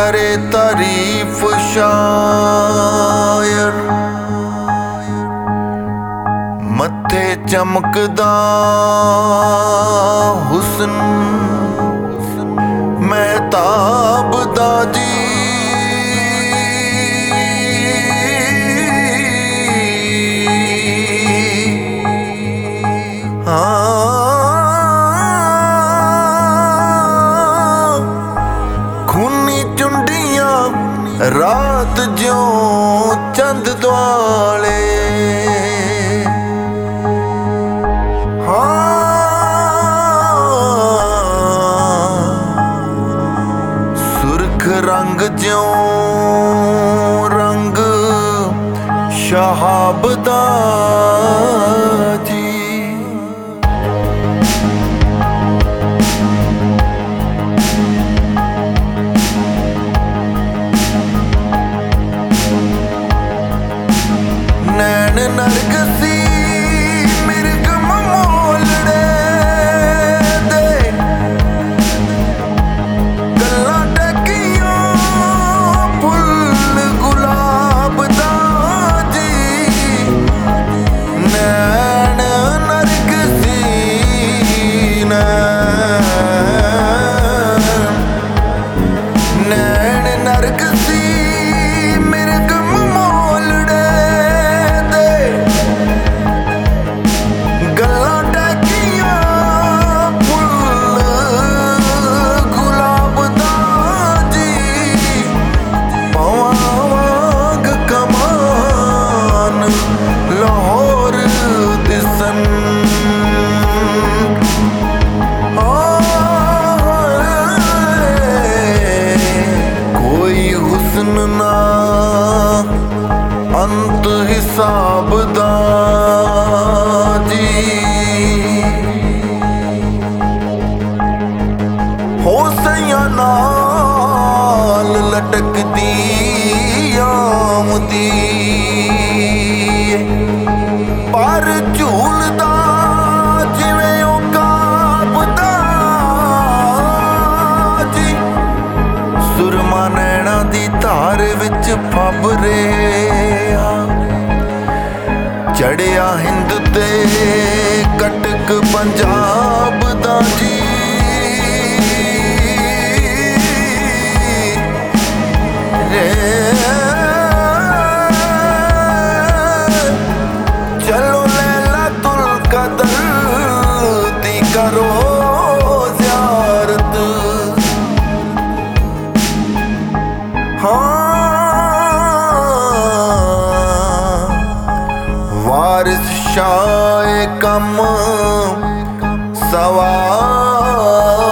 करे तारीफ शायर, मत्थे चमकदा हुस्न महताब दा जी। खूनी चुंडियां रात ज्यों चंद दुआले, सुर्ख रंग ज्यों रंग शहाब दा जी। नैन नरगसी मिर्ग ममोलड़े दे, गल्लां टकियां फुल गुलाब दा जी। नैन नरगसी नैन नरगसी मिर्ग ममोलड़े, ना अंत हिसाब दा जी। हो सैया नाल लटकदी आमदी, पर झूलदा जिवें ओ काबदा जी। सुरमा नैना दी धार विच फबरे, चढ़िया हिंद ते कटक पंजाब दा जी। चलो लैला तुल कदर दी करो ज़ियारत, वारिस शाह कम सवार